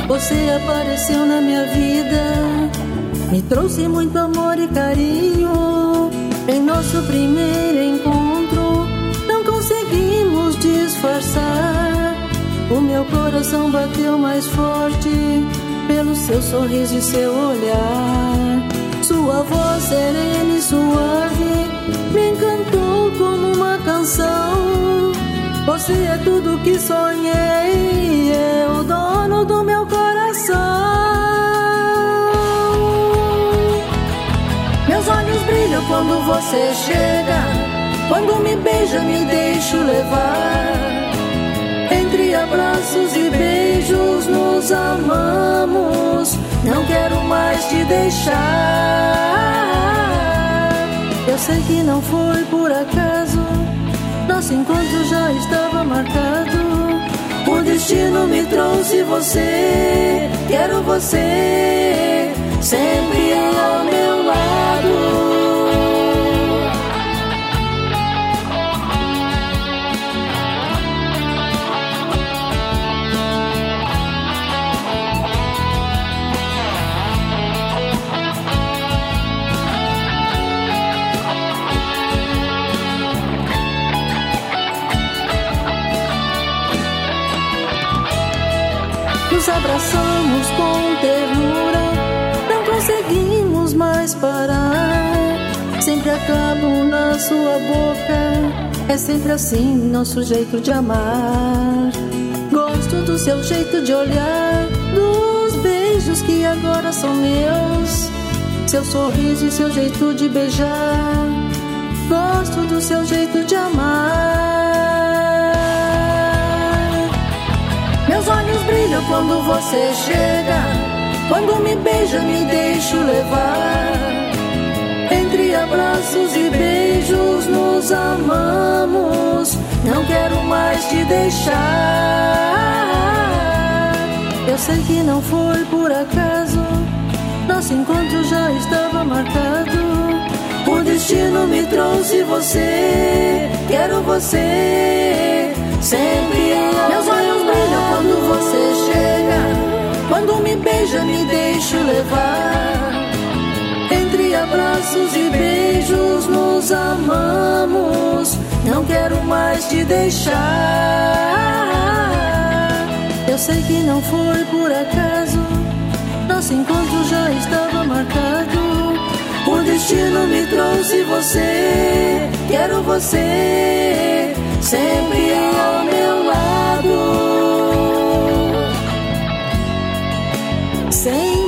Você apareceu na minha vida, me trouxe muito amor e carinho. Em nosso primeiro encontro, não conseguimos disfarçar. O meu coração bateu mais forte pelo seu sorriso e seu olhar. Sua voz serena e suave me encantou como uma canção. Você é tudo que sonhei, é o dono do meu coração. Meus olhos brilham quando você chega, quando me beija me deixo levar. Entre abraços e beijos nos amamos, não quero mais te deixar. Eu sei que não foi por acaso, nosso encontro já estava marcado. O destino me trouxe você, quero você sempre ao meu lado. Nos abraçamos com ternura, não conseguimos mais parar. Sempre acabo na sua boca, é sempre assim nosso jeito de amar. Gosto do seu jeito de olhar, dos beijos que agora são meus, seu sorriso e seu jeito de beijar. Gosto do seu jeito de amar. Meus olhos brilham quando você chega, quando me beija me deixo levar. Entre abraços e beijos nos amamos, não quero mais te deixar. Eu sei que não foi por acaso, nosso encontro já estava marcado. O destino me trouxe você, quero você sempre. Meus olhos brilham quando você chega, quando me beija me deixo levar. Entre abraços e beijos nos amamos, não quero mais te deixar. Eu sei que não foi por acaso, nosso encontro já estava marcado. O destino me trouxe você, quero você sempre ao meu lado. Sem